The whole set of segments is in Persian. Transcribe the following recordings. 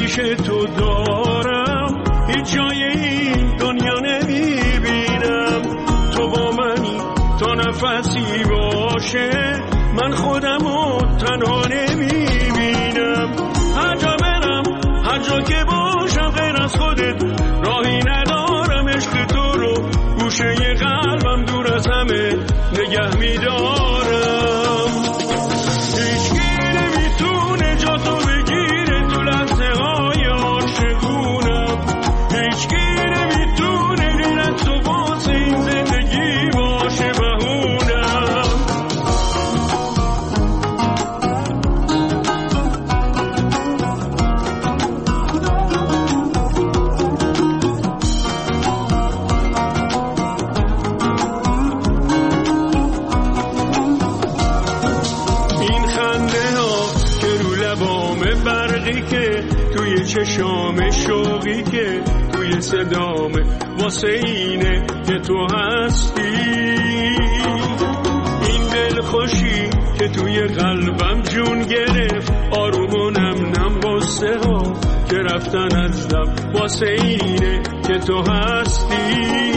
پیش تو دارم، هیچ جای این دنیا نمیبینم. تو با منی تا نفسی باشه، من خودمو تنها نمیبینم. هر جا برم، هر جا که باشم غیر از خودت راهی ندارم. عشق تو رو گوشه قلبم دور از همه نگه میدارم. هیچکی نمیتونه جا تو بگیره تو لحظه های عاشقونم. هیچکی نمیتونه غیر از تو واسه این زندگی باشه بهونم. که توی چشام شوقی که توی صدامه، واسه اینه که تو هستی. این دل خوشی که توی قلبم جون گرفت، آروم و نم نم واسه ها که رفتن از دم، واسه اینه که تو هستی.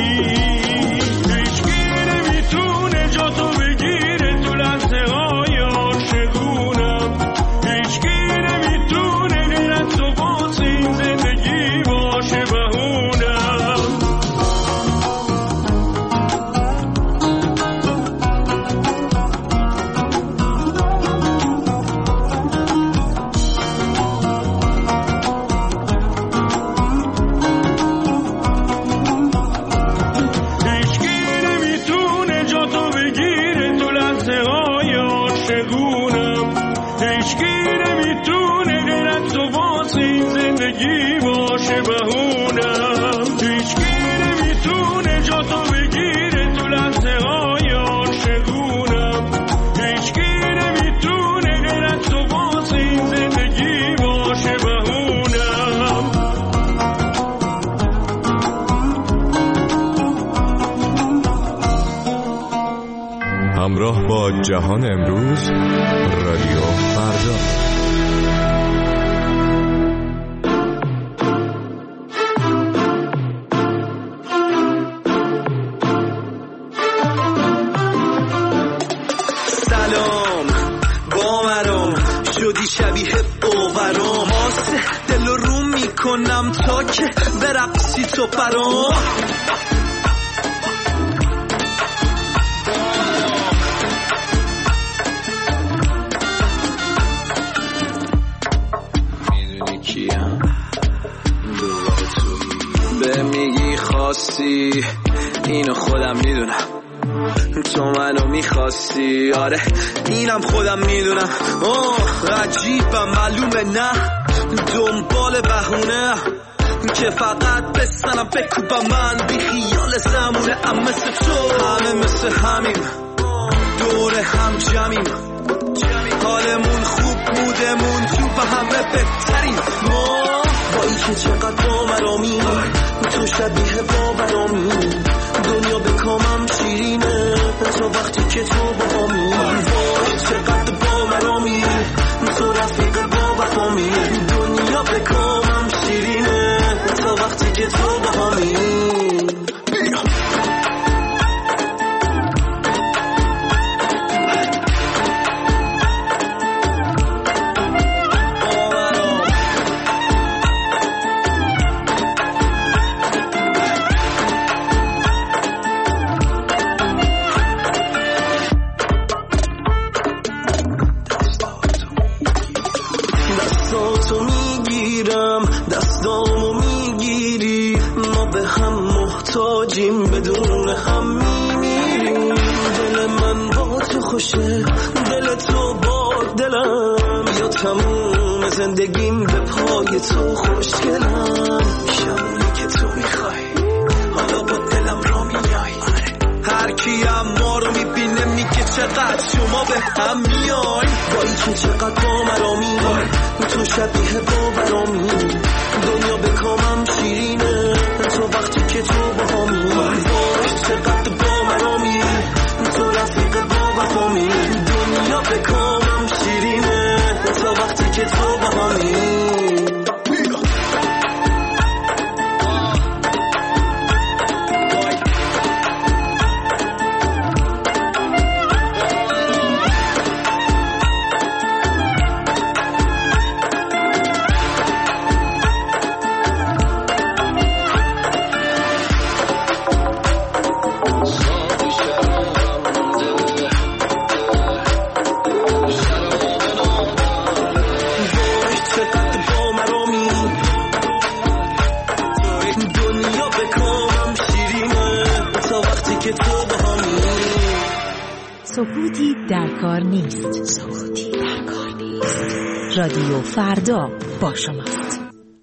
هیچکی نمیتونه جا تو بگیره تو لحظه های عاشقونم. هیچکی تو واسه این زندگی باشه بهونم. هیچکی نمیتونه جا تو بگیره تو لحظه های عاشقونم. هیچکی نمیتونه غیر از تو واسه این زندگی باشه بهونم. هیچکی نمیتونه جا تو بگیره تو لحظه های عاشقونم. هیچکی نمیتونه غیر از تو واسه این زندگی باشه بهونم. همراه با جهان امروز، رادیو فردا. سلام باورم شدی شبیه باورم، آسه دل رو میکنم تا که برقصی تو برام. به میگی خواستی اینو خودم میدونم، تو منو میخواستی، آره اینم خودم میدونم. عجیبم معلومه نه دنبال بهونه که فقط بستنم بکوبم من بی خیال زمونه. ام مثل تو همه مثل همیم، دور هم جمعیم، حالمون خوب بودمون تو به همه بهتریم. ما با این که چقدر باورامی، تو شبیه باورامی، دنیا به کامم شیرینه تا وقتی که تو با همی. وای چقدر باورامی، تو رفیق با وفامی، دنیا به کامم شیرینه تا وقتی که تو با همی. دستاتو میگیرم دستامو میگیری، ما به هم محتاجیم بدون هم میمیریم. دل من با تو خوشه، دل تو با دلم، یا تموم زندگیم به پای تو خوشگلم. شمونی که تو میخوای حالا با دلم را میای، هر کی ما رو میبینه میگه چقدر شما به هم میای. با این که چقدر با مرامی، تو شبیه باورامی، دنیا به کامم شیرینه تو وقتی که تو با همی. وای چقدر با مرامی، تو رفیق با وفامی، دنیا به کامم شیرینه تا وقتی که تو با همی. سکوتی در کار نیست. رادیو فردا با شماست.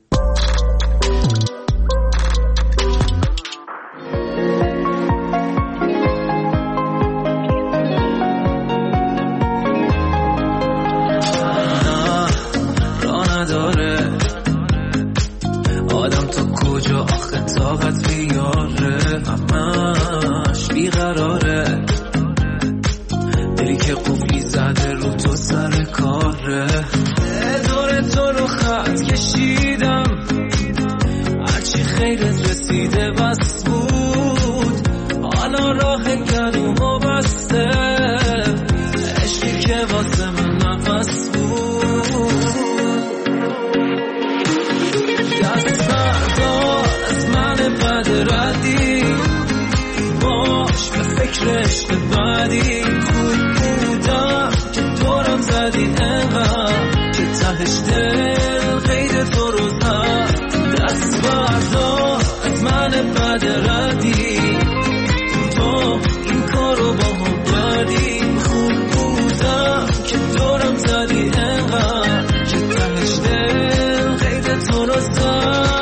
راه نداره آدم تو کجا آخه طاقت بیاره، همش بیقراره، دلی که قفلی زده رو تو سر کاره. دور تو رو خط کشیدم، هرچی خیرت رسیده بس بود، حالا راه گلومو بسته، عشقی که واسه من نفس بود. دست بردار از من بد ردی، باش به فکر عشق بعدی. زدی انقدر که تهش دل قید تو رو زد. دست بردار از من بد ردی، تو این کارو با هم کردی. خوب بودم که دورم زدی انقدر که تهش دل قید تو رو زد.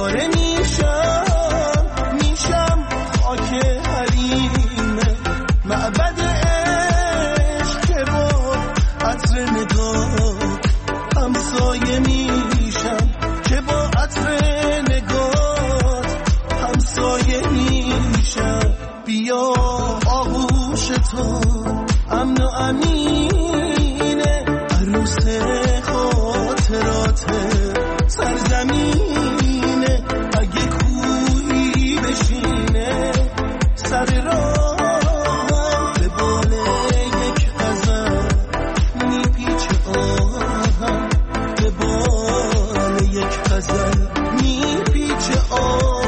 ستاره میشم خاک حریمه معبد عشق که با عطر نگاه همسایه میشم که با عطر نگاه همسایه میشم بیا آغوش تو امن و امینه عروس خاطرات سرزمینه اگه کوهی بشینه سر راه به بال یک غزل میپیچه آهم به بال یک غزل میپیچه آهم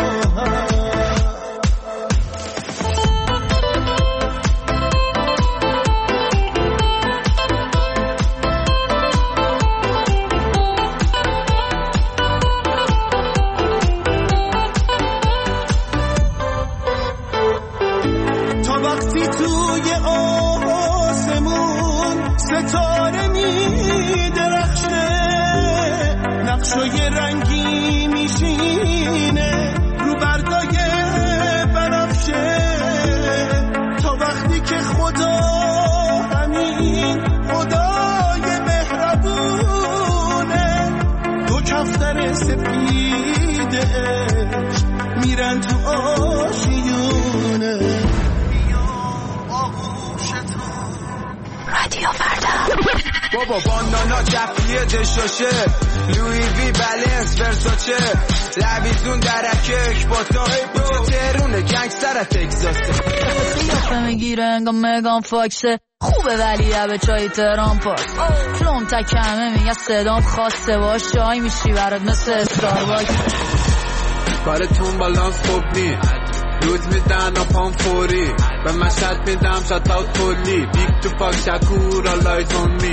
نقشای رنگی میشینه رو بردای بنفشه تا وقتی که خدا همین خدای مهربونه دو کفتر سپید عشق میرن تو آشیونه بیا آغوش تو رادیو فردا بابا بانانا کفیه دشاشه لوی وی بلنس ورساچه لبیتون درکه اکباتا اینجا تهرونه گنگستر تگزاسه قیافه میگیره انگا مگان فاکسه خوبه ولی به چای تهران پاس فلوم تکمه میگه صدام خواسته باش چای میشی برات مثل استارباکس کارتون بالانس خوب نی روز میدن پام فوری به مشهد میدم شد اوت کلی بیگ تو پاک شکور آلایز اون می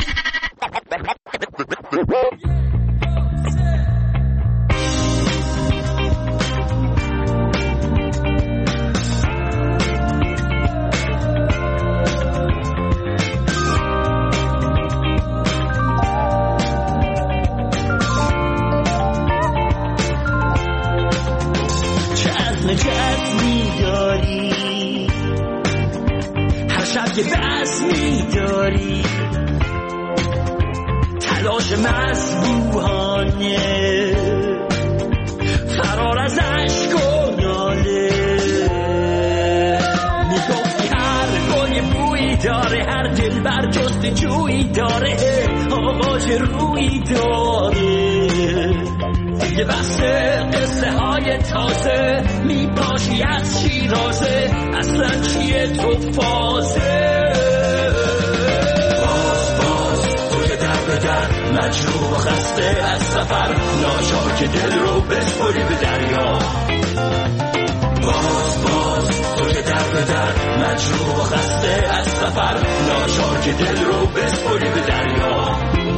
بس می‌داری تلاش مذبوحانه فرار از عشق و ناله میگفتی هر گل بویی داره هر دل بر جستجویی داره آغاز رویی داره دیگه بسته قصه های تازه میپاشی از شیرازه اصلا چیه تو فازه باز تو که در به در مجروح و خسته از سفر ناچار که دل رو بسپری به دریا باز تو که در به در مجروح و خسته از سفر ناچار که دل رو بسپری به دریا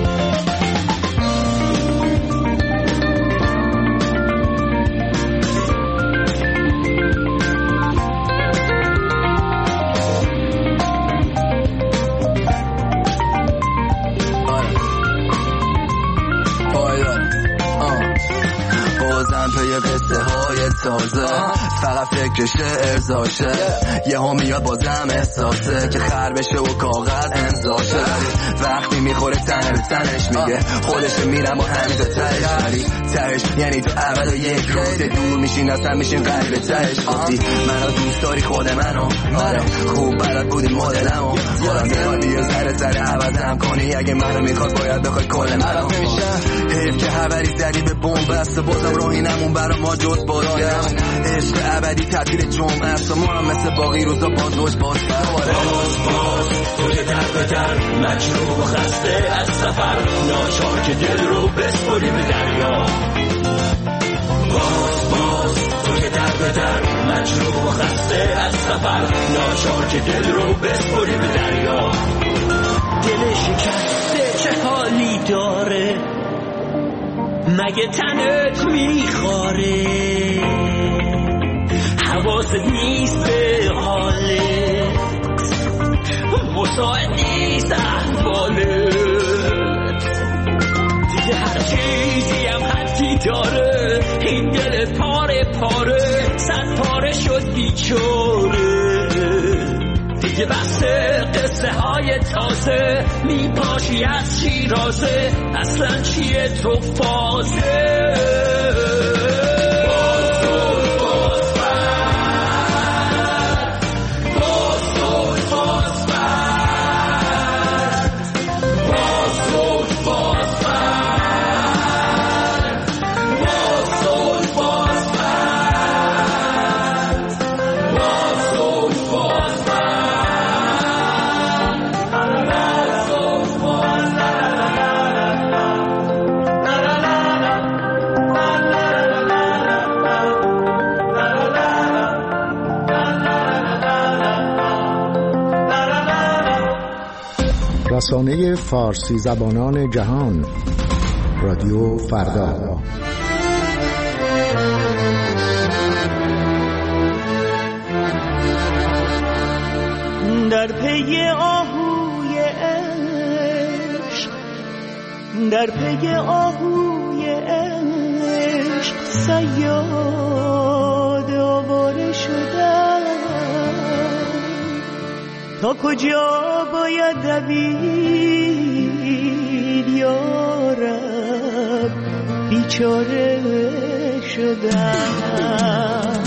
تازه فقط فکرش ارزاشه یه هم میاد بازم احساسه که خر بشه و کاغذ امضاشه وقتی میخوره تنه به تنش میگه خودش میرم با همین تا تهش ولی تهش یعنی تو اول و یک روز دور میشین اصلا میشین قریب تهش گفتی منو دوست داری خود منو خوب بلد بودی مدلمو خودم میخواد یه ذره عوضم کنی اگه منو میخواد باید بخواد کل منو حیف که حبری زدی به بمب است بازم راهی نمون برا ما جز بازگرد عشق ابدی تبدیل جمعه است و ما هم مثل باقی روزا باز باز تو که در به در مجروح و خسته از سفر ناچار که دل رو بسپری به دریا باز تو که در به در مجروح و خسته از سفر ناچار که دل رو بسپری به دریا دل شکسته چه حالی داره مگه تنت میخواره حواست نیست به حالت مساعد نیست احوالت دیگه هر چیزی هم هر دردی داره این دل پاره پاره صد پاره شد بیچاره دیگه بس قصه های تازه میپاشی از شیرازه اصلا چیه تو فازه رسانه فارسی زبانان جهان رادیو فردا. در پی آهوی عشق در پی آهوی عشق صیاد آواره شدم تا کجا باید دوید یارب بیچاره شدم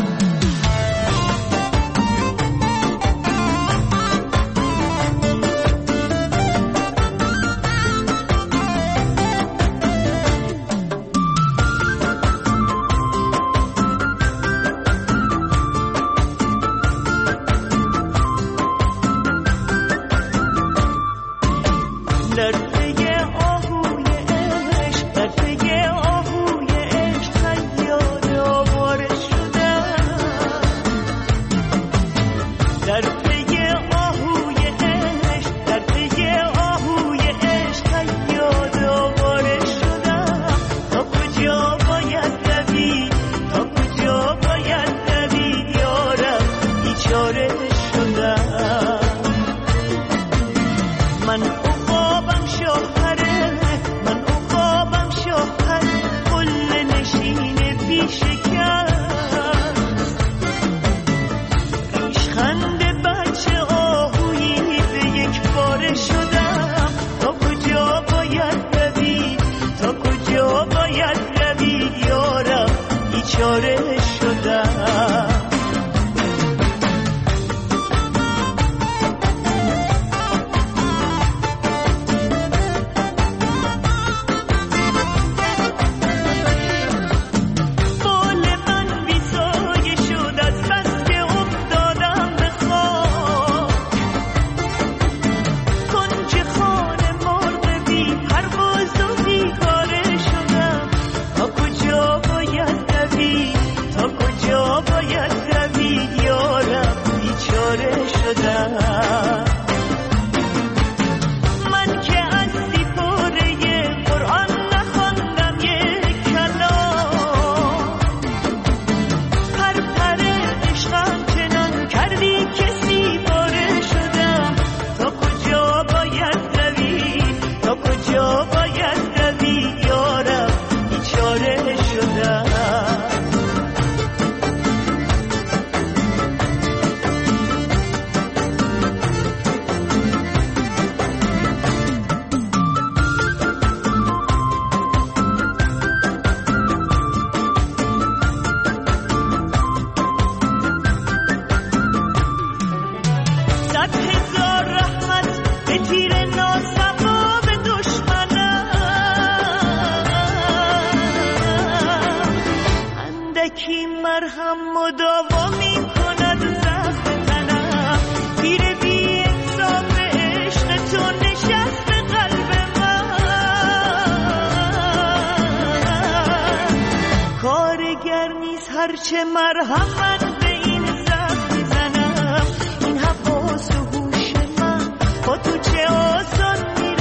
هرچه مرهم به این زخم میزنم این حواس و هوش من با تو چه آسان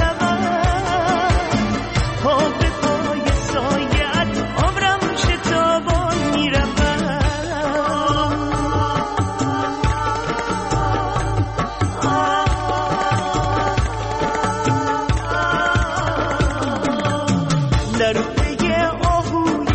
میروم پا به پای سایت عمرم شتابان میروم در پی آهوی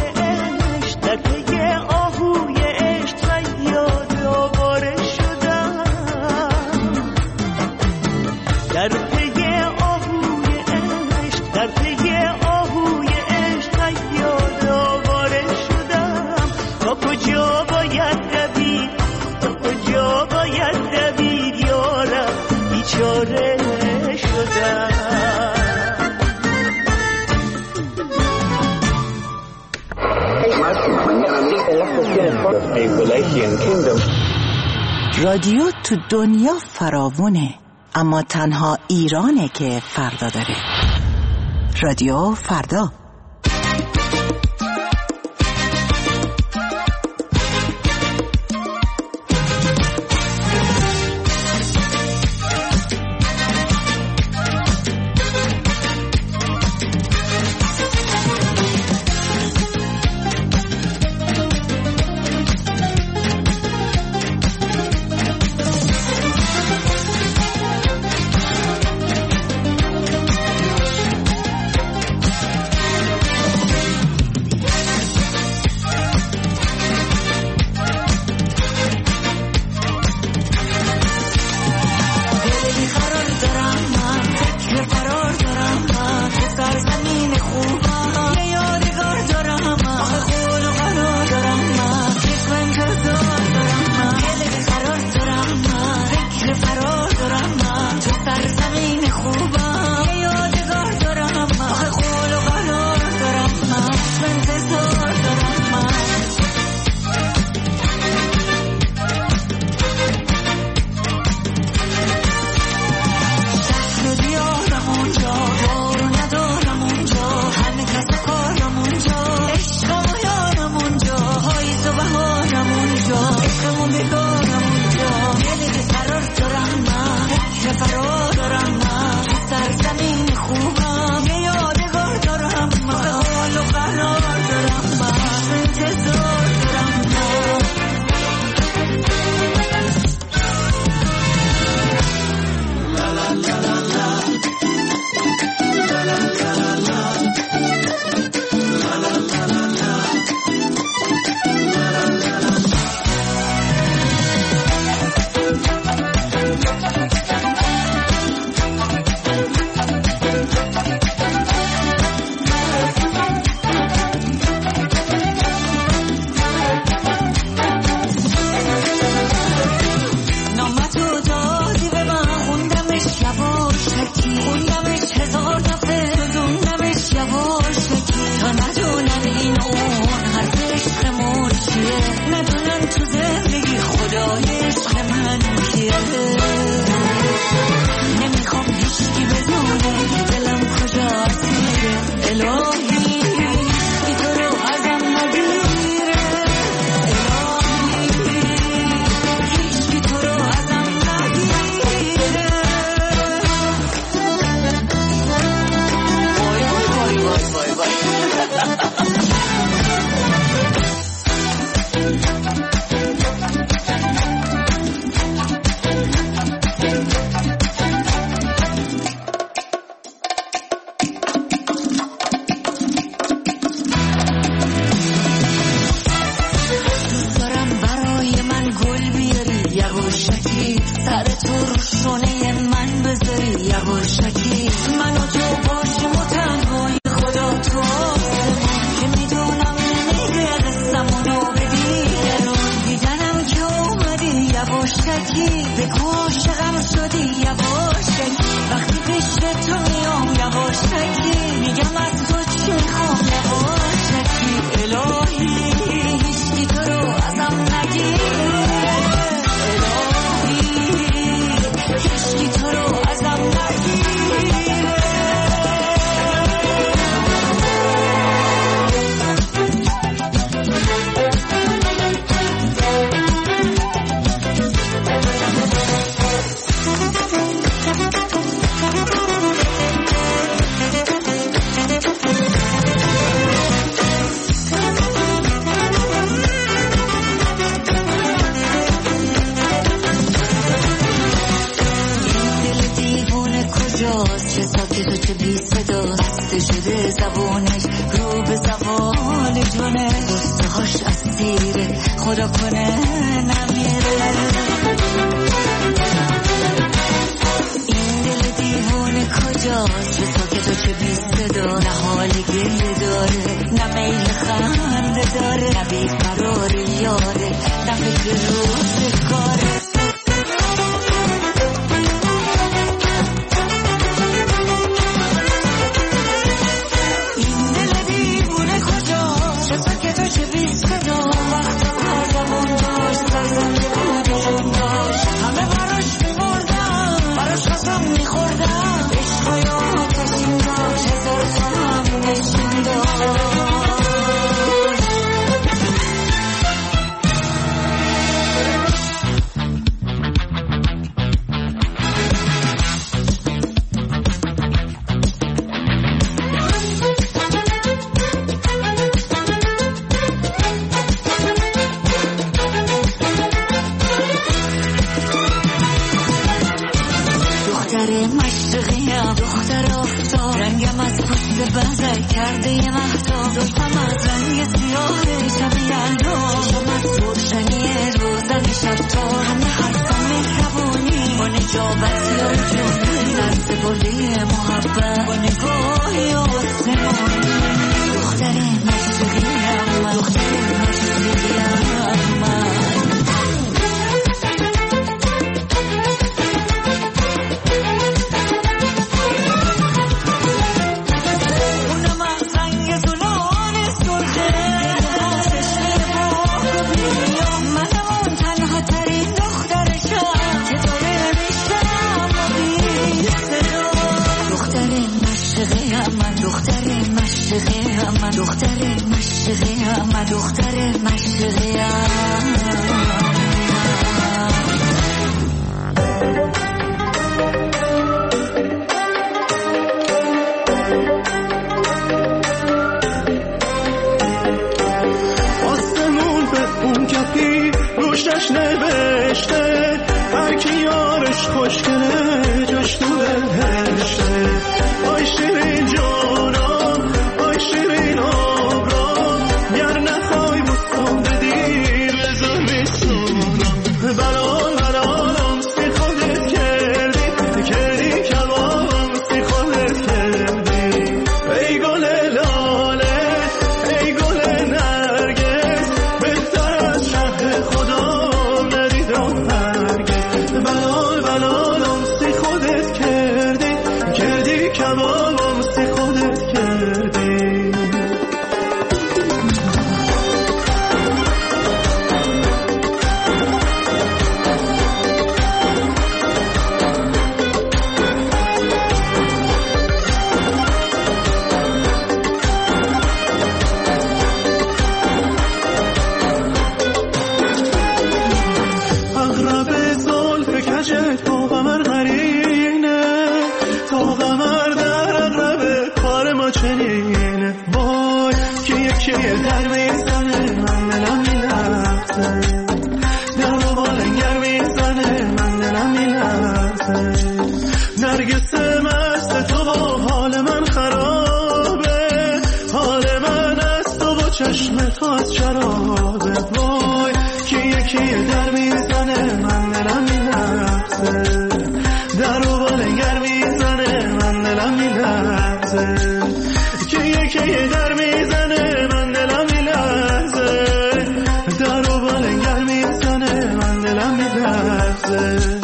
رادیو تو دنیا فراوونه، اما تنها ایرانه که فردا داره. رادیو فردا. Should be پرده مهتاب زلفم از رنگ سیاه شب یلدا چشم از روشنی روزن شب تا همه حرفم مهربونی با نجابتی و جونی سرس گلی محبت با نگاهی آسمانی دختر مشرقیم من دختر مشرقیم من دختر مشرقیم من دختر مشرقیم آسمون به اون کفی روشش نوشته هر کی یارش خوشگله جاش تو بهشته آی شیرین جانم آی شیرین آبرام گر نخوای بستم بدیر بزن بسونم بلالم سی خودت کردی کبابم سی خودت کردی ای گل لاله ای گل نرگس بهتر از شهر خدا ندیدم هرگز بلالم سی خودت کردی کبابم سی خودت کردی اغرب زلف کجت با غمر غرینه تا غمر در اغرب کار ما چنینه وای که یکی در میزنه من دلم میلرزه در رو بالنگر میزنه من دلم میلرزه نرگس مست تو با حال من خرابه حال من از تو با چشم تو از شرابه وای که یکی در میزنه من دلم میلرزه در رو بالنگر میزنه من دلم میلرزه که یکی در میزنه من دلم میلرزه در رو بالنگر میزنه من دلم میلرزه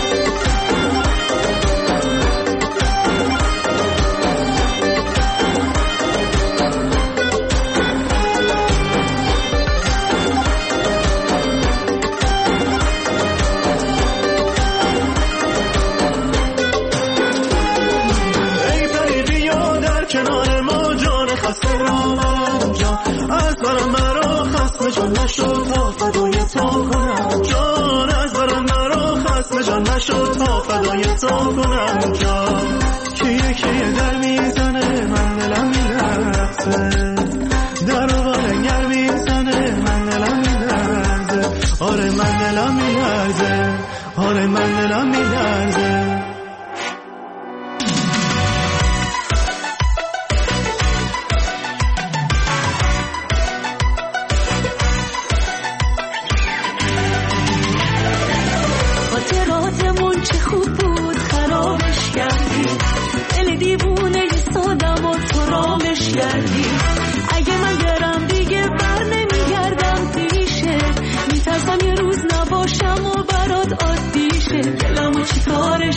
کنار ما جان خسته را من جان از برم مرا خسم جان نشد تا فدای تو کنم جان از برم مرا خسم جان نشد تا فدای تو کنم جان که یکی در میزنه من دلم میلرزه در رو بالنگر میزنه من دلم میلرزه آره من دلم میلرزه آره من دلم میلرزه چه خوب بود خرابش کردی دل دیوونه ایستادم و تو رامش کردی اگه من برم دیگه بر نمیگردم پیشه میترسم یه روز نباشم و برات عادی شه دلمو چی کاره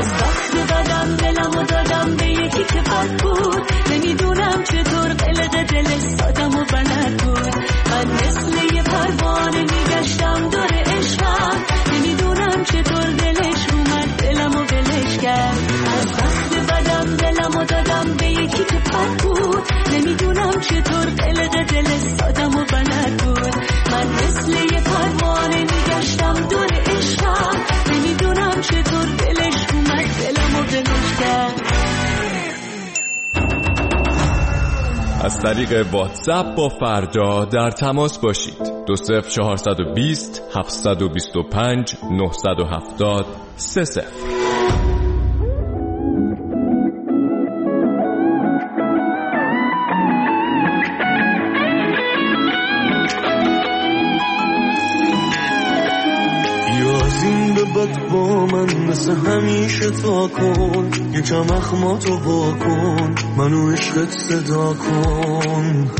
از وقت بدم دلمو دادم به یکی که بد بود، نمیدونم چطور قلق دل سادم و بلد بود. من مثل یه پروانه میگشتم دور عشقم، نمیدونم چطور دلش اومد دلمو ولش کرد. از وقت بدم دلمو دادم به یکی که بد بود، نمیدونم چطور قلق دل سادم و بلد بود. من مثل یه پروانه میگشتم دور عشقم، نمیدونم چطور دلش اومد دلمو ولش کرد. از طریق واتساپ با فردا در تماس باشید. 20420 725 970 30. بعد با من مثل همیشه تا کن، یکم اخماتو با کن، منو عشقت صدا کن.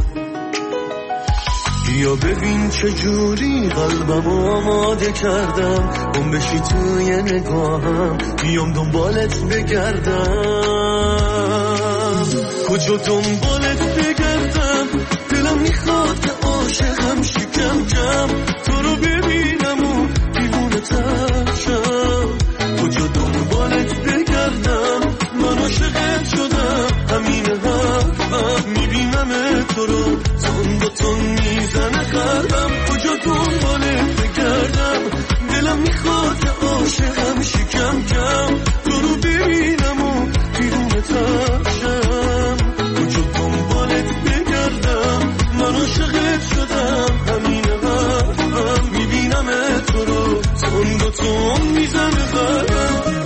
یا ببین چجوری قلبمو آماده کردم، گم بشی توی نگاهم، بیام دنبالت بگردم. کجا دنبالت بگردم، دلم میخواد که عاشقم شکم کم، تو رو ببینم و دیوونه ترشم. کجا دنبالت بگردم، من عاشقت شدم، همین حرفم، میبینم تو رو تون با تون میزنه قلبم. کجا دنبالت بگردم، دلم میخواد که عاشقم شکم کم، تو رو ببینم و دیوونه ترشم. کجا دنبالت بگردم، من عاشقت شدم، همین حرفم، میبینم تو رو تون با تون میزنه قلبم.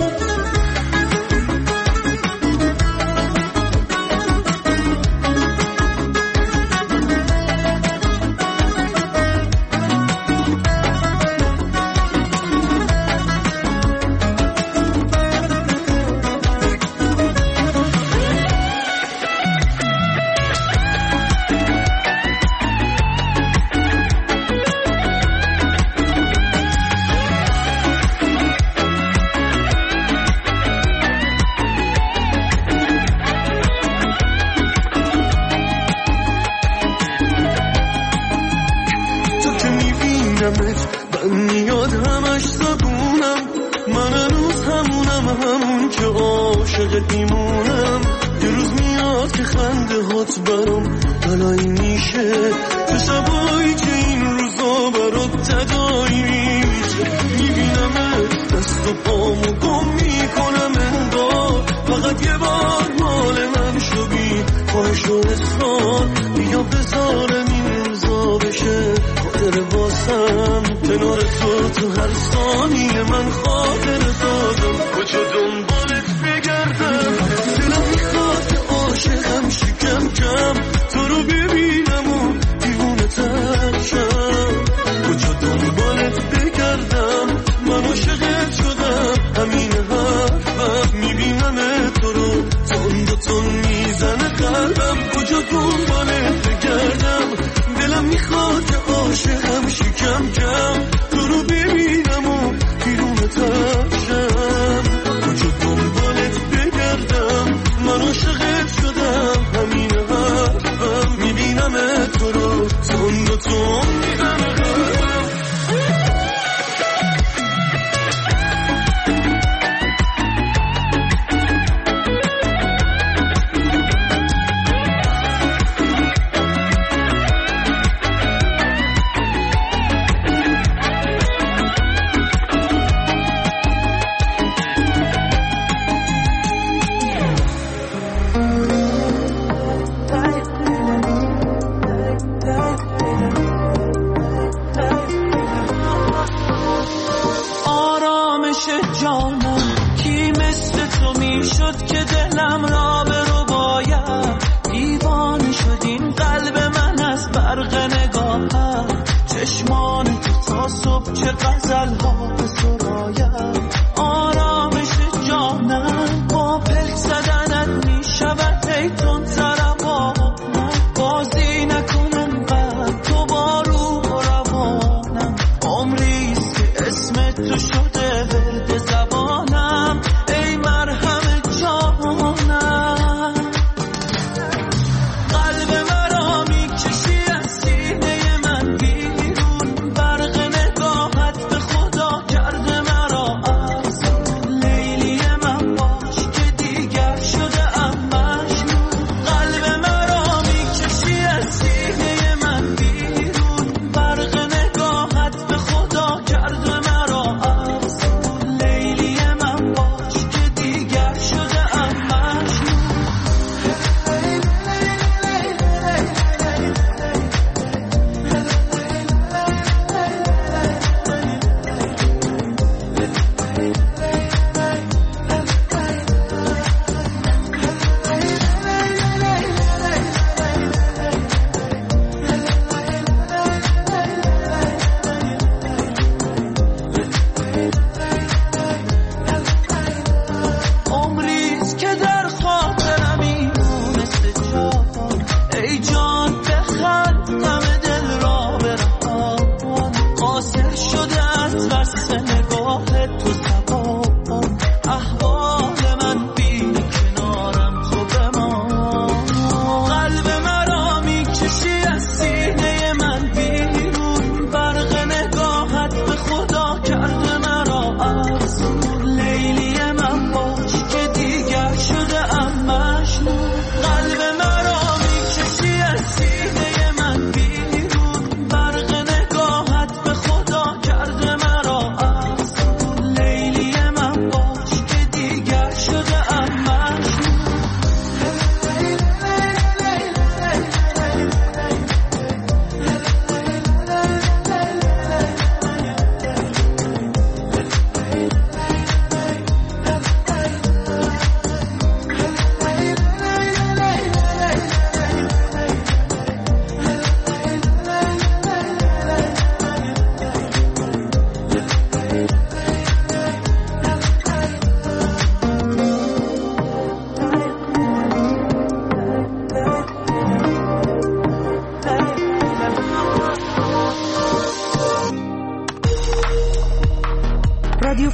من یاد همش زبونم، من هنوز همون که عاشقت میمونم. یه روز میاد که خنده هات برام بلایی میشه، تو شبایی که این روزا برات تدایی میشه. میبینمت دست و پامو گم میکنم انگار، فقط یه بار مال من شو بی خواهش و اصرار. بیا بذارم این روزا بشه خاطر واسم، کنار تو هر ثانیه من خاطر دادم. کجا دنبالت بگردم، دلم میخواد که عاشقم شکم کم، تو رو ببینم و دیوونه ترشم. کجا دنبالت بگردم، من عاشقت شدم، همین حرفم، میبینم تو رو تون با تون میزنه قلبم. کجا دنبالت بگردم، دلم میخواد که عاشقم شکم کم، تو رو ببینم و بیرون ترشم. کجا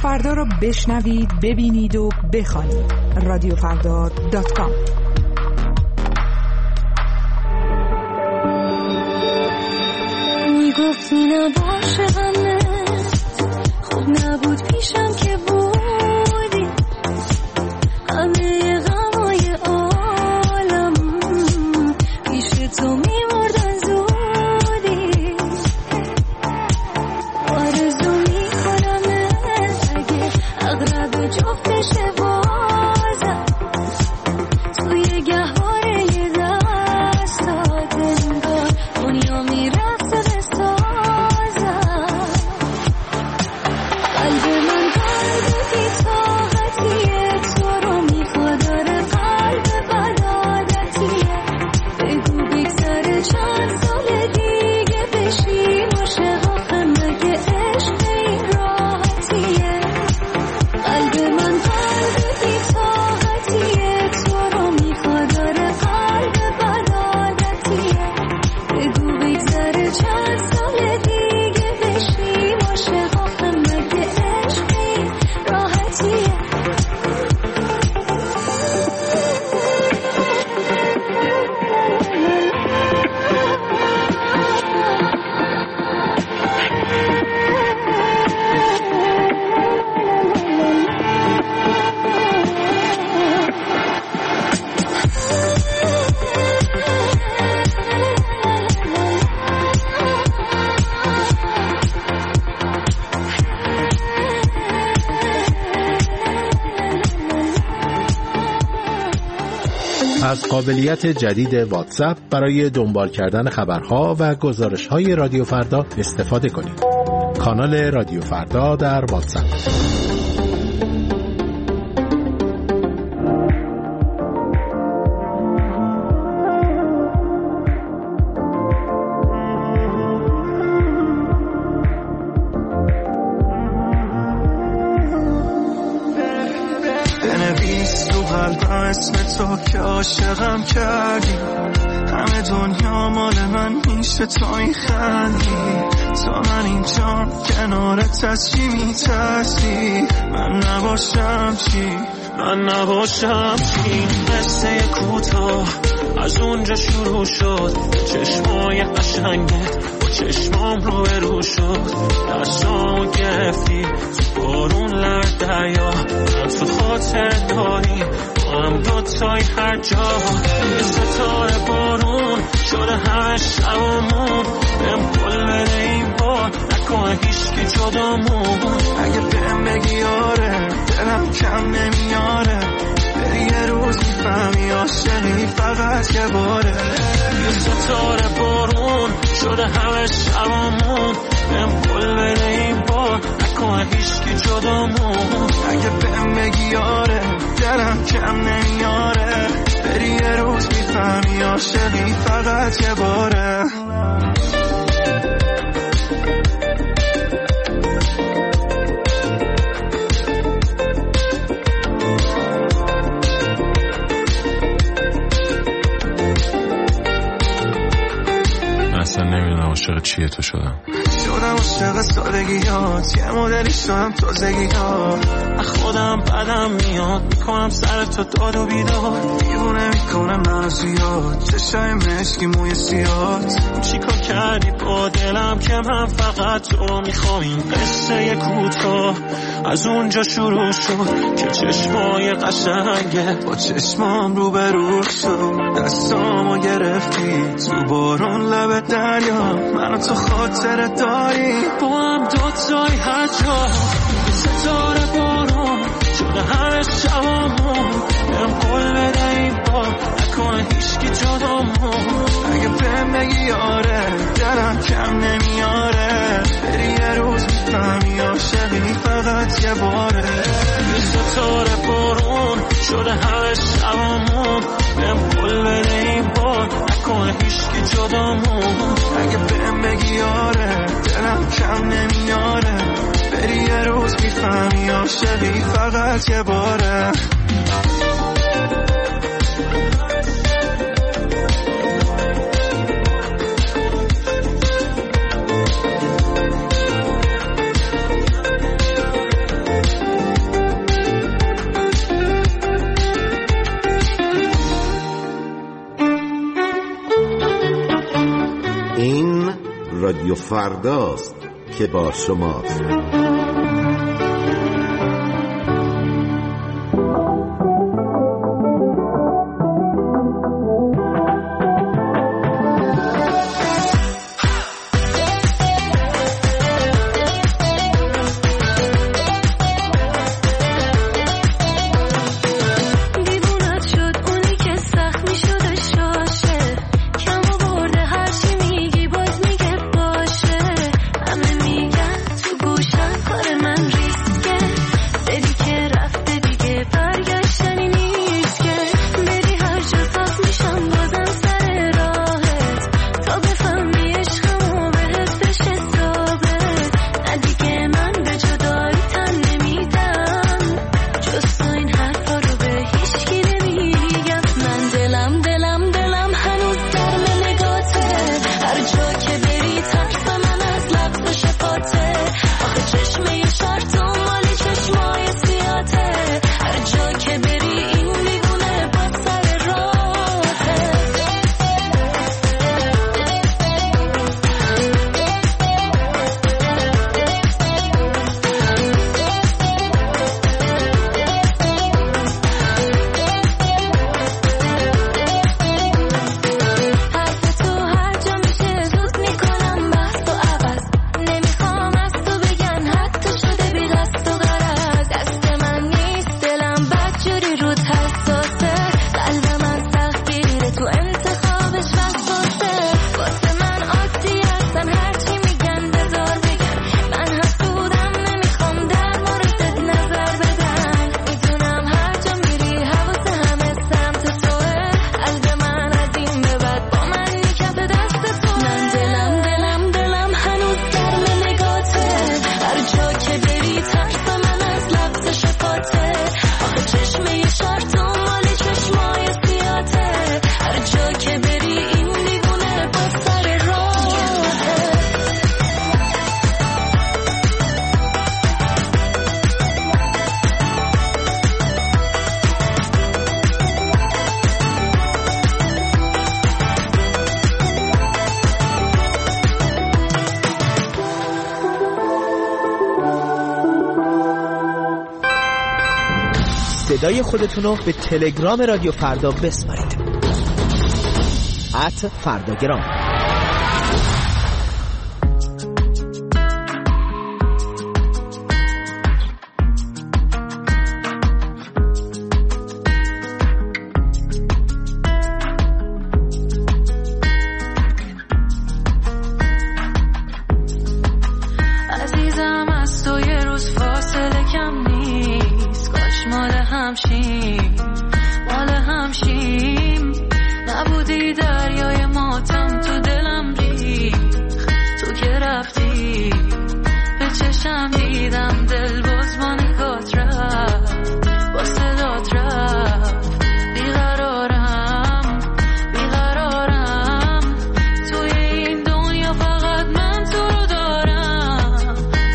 فردا را بشنوید، ببینید و بخوانید. رادیوفردا.com. میگفتی نباشه همه خوب نبود پیشم که بودی، همه غمای عالم پیش تو میمردن زودی. آرزو میکنم اگه اغرب جفت بشه بازم توی گهواره یه دستات انگار دنیا میرفت بسازم. قلب من قلب بی‌طاقتیه، تو رو میخواد، داره قلب بدعادتیه. بگو بگذره چند سال دیگه بشیم عاشق، آخه مگه عشق این راحتیه. قلب من قلب بی‌طاقتیه، تو رو میخواد، داره قلب بدعادتیه. بگو بگذره چند سال دیگه بشیم عاشق، آخه مگه عشق این راحتیه. از قابلیت جدید واتساپ برای دنبال کردن خبرها و گزارش‌های رادیو فردا استفاده کنید. کانال رادیو فردا در واتساپ. اسم تو که عاشقم کردی، همه دنیا مال من میشه تو این خندی. تا من اینجام کنارت از چی میترسی؟ من نباشم چی؟ من نباشم چی؟ قصه کوتاه از اونجا شروع شد، چشمای قشنگت با چشمام رو شد. دستامو گرفتی تو بارون لب دریا، من تو خاطر داری هم دوتای هر جا. یه ستاره بارون شده همه شبمون، بهم قول بده این بار نکنه هیچکی جدامون. اگه بهم بگی آره دلم کم نمیاره، بری یه روز میفهمی عاشقی فقط یه باره. یه ستاره بارون شده همه شبمون، بهم قول بده این بار نکنه هیچکی جدامون. اگه بهم بگی آره دلم کم نمیاره، بری یه روز میفهمی عاشقی فقط یه باره. اصلا نمیدونم عاشق چیه تو شدم عاشق سادگیات، یه مدلی شدم تازگیات. خودم بدم میاد میکنم سر تو داد و بیداد، دیوونه میکنه منو زیاد چشای مشکی موی سیاد. چیکار کردی با دلم که من فقط تو میخوام؟ این قصه کوتاه از اونجا شروع شد که چشمای قشنگه با چشمام رو شد. دستامو گرفتی تو بارون لب دریا، منو تو خاطر داری با هم دوتای هر جا. ستاره بارون شده همه شبامون، بهم قول بده این بار نکنه هیچکی جدامون. اگه بهم بگی آره دلم کم نمیاره، بری یه روز میفهمی عاشقی فقط یه باره. یه ستاره بارون شده همه شبامون، بهم قول بده این بار نکنه هیچکی جدامون. اگه بهم بگی آره دلم کم نمیاره، بری یه روز میفهمی عاشقی فقط یه باره. رادیو فرداست که با شماست. صدای خودتون رو به تلگرام رادیو فردا بسپارید. @فرداگرام. عزیزم از تو یه روز فاصله کم نیست، کاش مال همشیم نبودی دریای ماتم تو دلم ریخ، تو که رفتی به چشم دیدم دل باز با نگات رفت، با صدات رفت، بیقرارم توی این دنیا فقط من تو رو دارم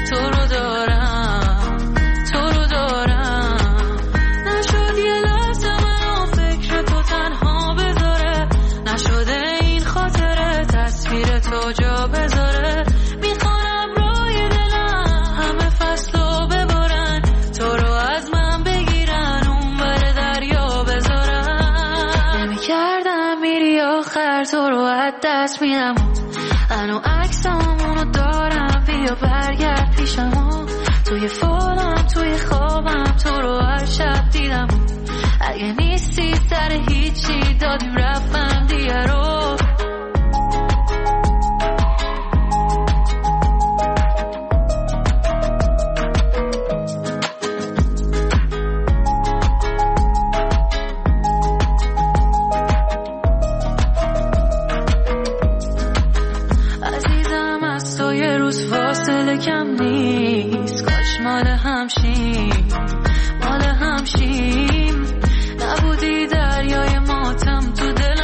نشد یه لحظه منو فکر تو تنها بذاره، نشده این خاطره تصویر تو جا بذاره، میخوانم روی دلم همه فصلو ببرن، تو رو از من بگیرن اون بر دریا بذارن، نمیکردم میری آخر تو رو از دست میدم، انو عکسامونو دارم بیا برگرد پیشم، توی فالم توی خوابم تو رو هر شب دیدم، اگه نیستی سر هیچی دادیم رفتم دیگه رو. عزیزم از تو یه روز فاصله کم نیست، کاش مال همشیم نبودی دریای ماتم تو دل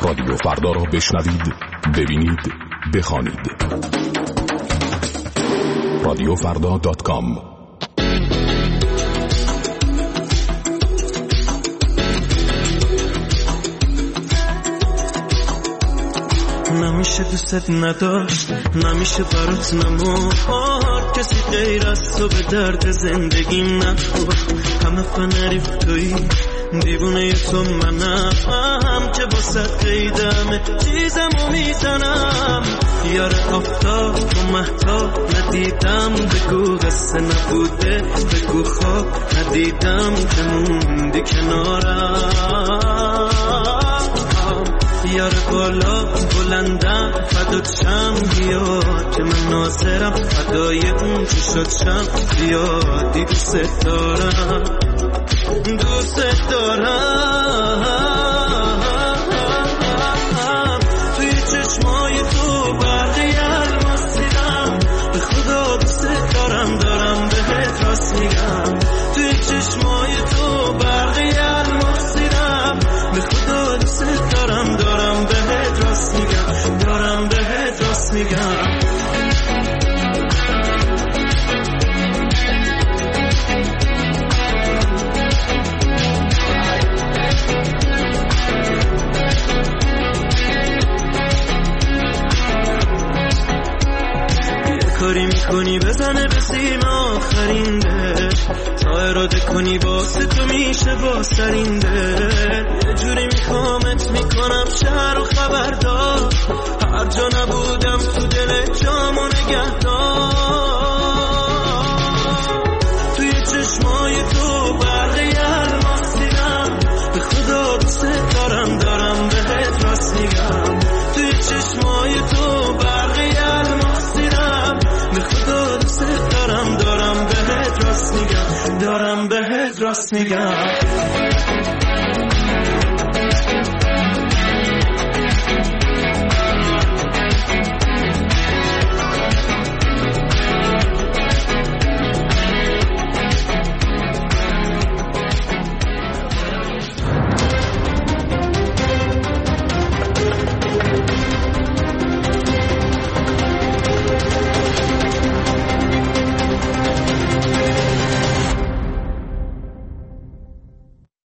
رادیو فردا را بشنوید، ببینید، بخوانید. radiofrda.com. نمیشه دوست نداشت، نمیشه برات نمار، کسی غیر از تو به درد زندگیم نخور. همه فنریف توی دیوونه تو منم که واسه قیدمه چیزمو میزنم. یار آفتاب و مهتاب ندیدم، بگو قصه نبوده، بگو خواب ندیدم که موندی کنارم. یار بالا بلندم فدات شم، بیا که من ناظرم فدای اون چشات شم. زیادی دوست دارم، دوست دارم. توی چشمای تو برقی الماس دیدم، به خدا دوست دارم، دارم بهت راست میگم. توی چشمای تو برقی الماس دیدم، به خدا دوست دارم، دارم بهت راست میگم، دارم بهت راست میگم. کاری میکنی بزنه به سیم آخرین ده، تا اراده کنی واسه تو میشه باسرین ده. یه جوری میخوامت میکنم شهر و خبردار، هر جا نبودم تو دل جامو نگهدار. توی چشمای تو برقی الماس دیدم، به خدا دوست دارم، دارم بهت راست میگم. توی چشمای تو برقی الماس دیدم، به خدا دوست دارم، دارم بهت راست میگم، دارم بهت راست میگم.